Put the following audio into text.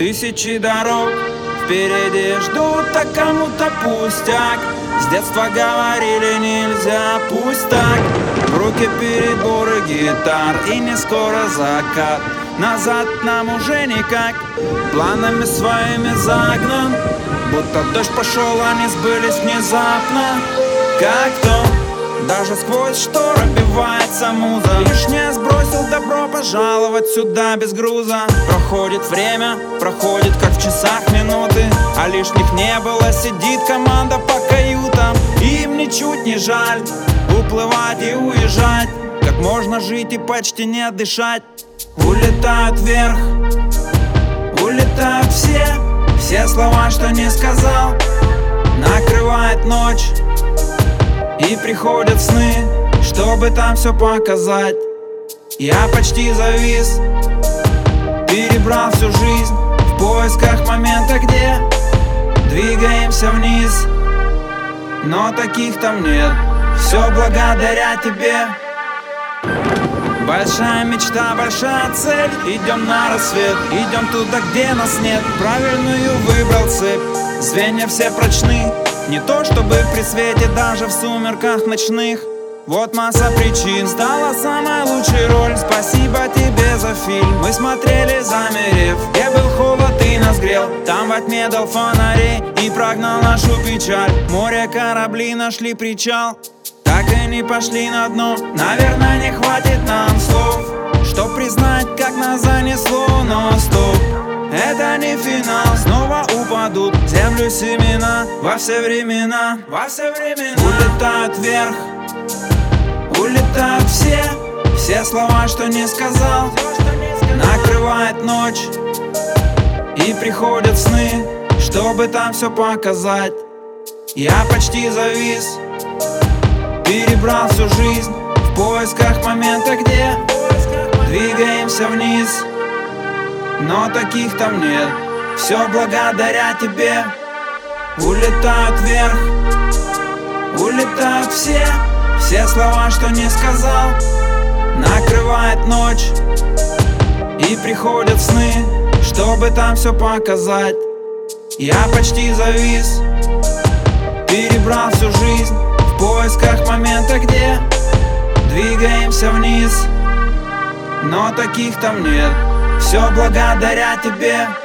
Тысячи дорог впереди ждут, а кому-то пустяк. С детства говорили нельзя, пусть так. В руки переборы гитар и не скоро закат. Назад нам уже никак, планами своими загнан. Будто дождь пошел, они сбылись внезапно. Как то, даже сквозь шторы пробивается муза. Лишнее сбросил, добро пожаловать сюда без груза. Проходит время, проходит как в часах минуты, а лишних не было, сидит команда по каютам. Им ничуть не жаль уплывать и уезжать. Как можно жить и почти не дышать. Улетают вверх, улетают все слова, что не сказал. Накрывает ночь и приходят сны, чтобы там все показать. Я почти завис, перебрал всю жизнь в поисках момента, где двигаемся вниз, но таких там нет. Все благодаря тебе. Большая мечта, большая цель. Идем на рассвет, идем туда, где нас нет. Правильную выбрал цепь, звенья все прочны. Не то чтобы при свете, даже в сумерках ночных. Вот масса причин, стала самой лучшей роль. Спасибо тебе за фильм, мы смотрели замерев. Где был холод и нас грел, там во тьме дал фонарей и прогнал нашу печаль. Море, корабли нашли причал, так и не пошли на дно. Наверное, не хватит нам слов, чтоб признать, как нас занесло. Но стоп, это не финал. Снова упадут в землю семена. Во все времена, во все времена. Улетают вверх, улетают все слова, что не сказал. Накрывает ночь и приходят сны, чтобы там все показать. Я почти завис, перебрал всю жизнь в поисках момента, где двигаемся вниз, но таких там нет. Все благодаря тебе. Улетают вверх, улетают все слова, что не сказал. Накрывает ночь и приходят сны, чтобы там все показать. Я почти завис, перебрал всю жизнь в поисках момента, где двигаемся вниз, но таких там нет. Все благодаря тебе.